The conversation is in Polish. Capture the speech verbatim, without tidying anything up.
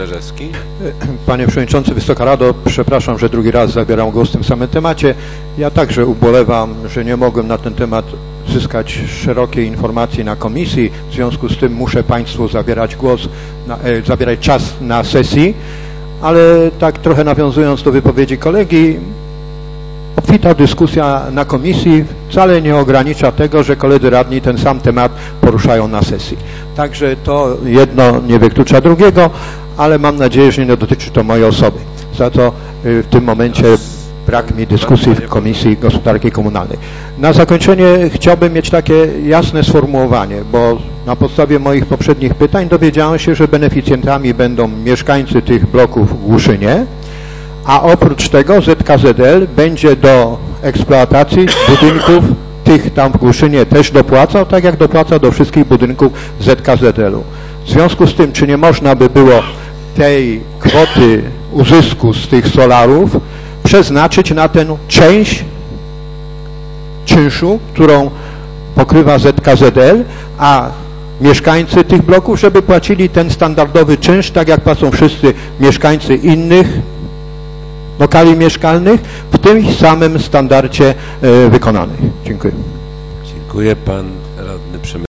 Derzewski. Panie Przewodniczący, Wysoka Rado, przepraszam, że drugi raz zabieram głos w tym samym temacie. Ja także ubolewam, że nie mogłem na ten temat zyskać szerokiej informacji na komisji. W związku z tym muszę Państwu zabierać głos, na, e, zabierać czas na sesji, ale tak trochę nawiązując do wypowiedzi kolegi, obfita dyskusja na komisji wcale nie ogranicza tego, że koledzy radni ten sam temat poruszają na sesji. Także to jedno nie wyklucza drugiego, ale mam nadzieję, że nie dotyczy to mojej osoby. Za to w tym momencie brak mi dyskusji w Komisji Gospodarki Komunalnej. Na zakończenie chciałbym mieć takie jasne sformułowanie, bo na podstawie moich poprzednich pytań dowiedziałem się, że beneficjentami będą mieszkańcy tych bloków w Głuszynie, a oprócz tego Z K Z L będzie do eksploatacji budynków tych tam w Głuszynie też dopłacał, tak jak dopłaca do wszystkich budynków Z K Z L-u. W związku z tym, czy nie można by było tej kwoty uzysku z tych solarów przeznaczyć na tę część czynszu, którą pokrywa Z K Z L, a mieszkańcy tych bloków, żeby płacili ten standardowy czynsz, tak jak płacą wszyscy mieszkańcy innych lokali mieszkalnych, w tym samym standardzie e, wykonanych. Dziękuję. Dziękuję. Pan radny Przemysław.